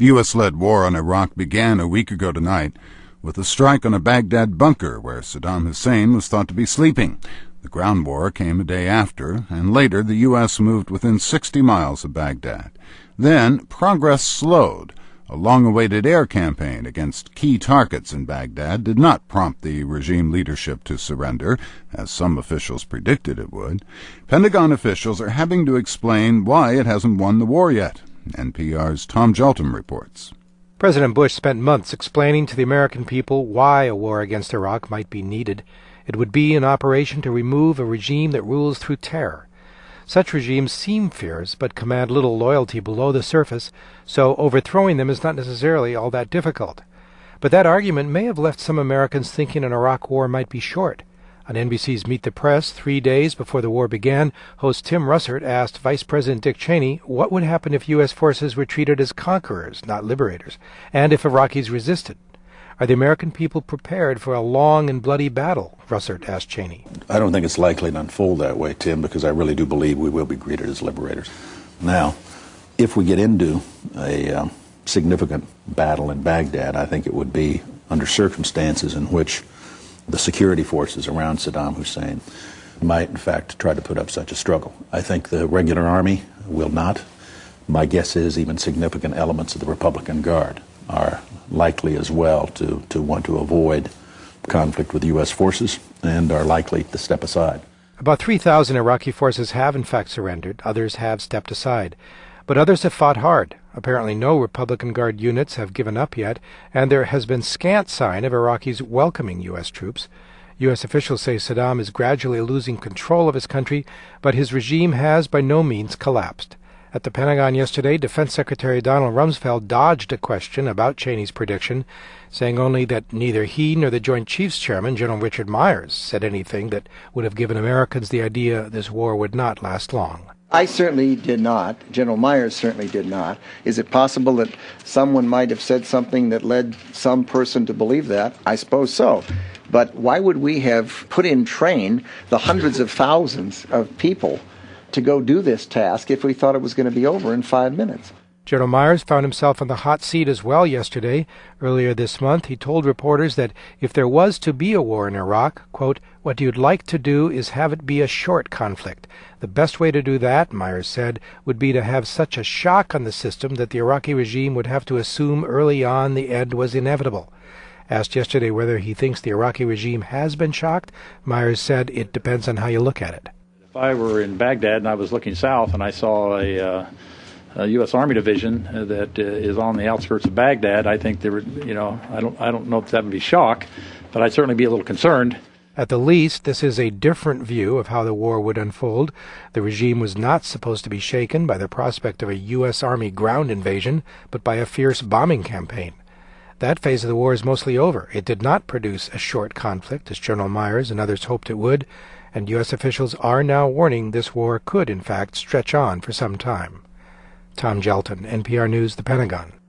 The U.S.-led war on Iraq began a week ago tonight with a strike on a Baghdad bunker where Saddam Hussein was thought to be sleeping. The ground war came a day after, and later the U.S. moved within 60 miles of Baghdad. Then progress slowed. A long-awaited air campaign against key targets in Baghdad did not prompt the regime leadership to surrender, as some officials predicted it would. Pentagon officials are having to explain why it hasn't won the war yet. NPR's Tom Jalton reports. President Bush spent months explaining to the American people why a war against Iraq might be needed. It would be an operation to remove a regime that rules through terror. Such regimes seem fierce, but command little loyalty below the surface, so overthrowing them is not necessarily all that difficult. But that argument may have left some Americans thinking an Iraq war might be short. On NBC's Meet the Press, 3 days before the war began, host Tim Russert asked Vice President Dick Cheney what would happen if U.S. forces were treated as conquerors, not liberators, and if Iraqis resisted. Are the American people prepared for a long and bloody battle? Russert asked Cheney. I don't think it's likely to unfold that way, Tim, because I really do believe we will be greeted as liberators. Now, if we get into a significant battle in Baghdad, I think it would be under circumstances in which the security forces around Saddam Hussein might, in fact, try to put up such a struggle. I think the regular army will not. My guess is even significant elements of the Republican Guard are likely as well to want to avoid conflict with U.S. forces and are likely to step aside. About 3,000 Iraqi forces have in fact surrendered. Others have stepped aside. But others have fought hard. Apparently no Republican Guard units have given up yet, and there has been scant sign of Iraqis welcoming U.S. troops. U.S. officials say Saddam is gradually losing control of his country, but his regime has by no means collapsed. At the Pentagon yesterday, Defense Secretary Donald Rumsfeld dodged a question about Cheney's prediction, saying only that neither he nor the Joint Chiefs Chairman, General Richard Myers, said anything that would have given Americans the idea this war would not last long. I certainly did not. General Myers certainly did not. Is it possible that someone might have said something that led some person to believe that? I suppose so. But why would we have put in train the hundreds of thousands of people to go do this task if we thought it was going to be over in 5 minutes? General Myers found himself on the hot seat as well yesterday. Earlier this month, he told reporters that if there was to be a war in Iraq, quote, what you'd like to do is have it be a short conflict. The best way to do that, Myers said, would be to have such a shock on the system that the Iraqi regime would have to assume early on the end was inevitable. Asked yesterday whether he thinks the Iraqi regime has been shocked, Myers said it depends on how you look at it. If I were in Baghdad and I was looking south and I saw a U.S. Army division that is on the outskirts of Baghdad, I think there would, I don't know if that would be shock, but I'd certainly be a little concerned. At the least, this is a different view of how the war would unfold. The regime was not supposed to be shaken by the prospect of a U.S. Army ground invasion, but by a fierce bombing campaign. That phase of the war is mostly over. It did not produce a short conflict, as General Myers and others hoped it would, and U.S. officials are now warning this war could, in fact, stretch on for some time. Tom Jalton, NPR News, The Pentagon.